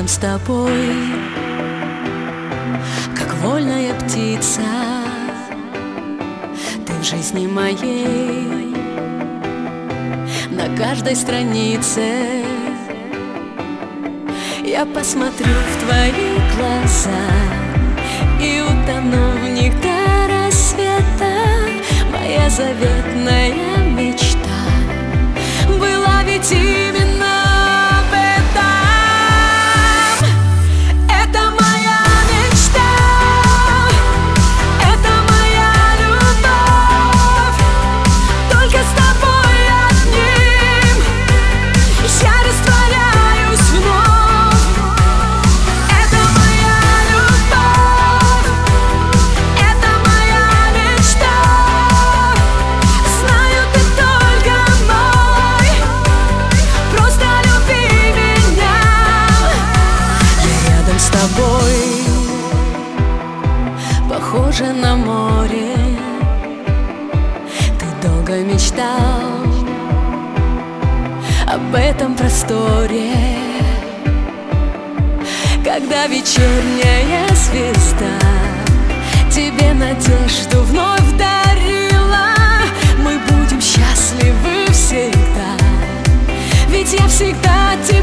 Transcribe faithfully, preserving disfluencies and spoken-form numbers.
рядом с тобой, как вольная птица. Ты в жизни моей, на каждой странице. Я посмотрю в твои глаза и утону в них до рассвета. Моя заветная мечта была ведь именно об этом. Это моя мечта, это моя любовь. Только с тобой одним я растворяюсь вновь. Это моя любовь, это моя мечта. Знаю, ты только мой, просто люби меня. Я рядом с тобой, похожа на море. Ты долго мечтал об этом просторе, когда вечерняя звезда тебе надежду вновь дарила. Мы будем счастливы всегда, ведь я всегда тебя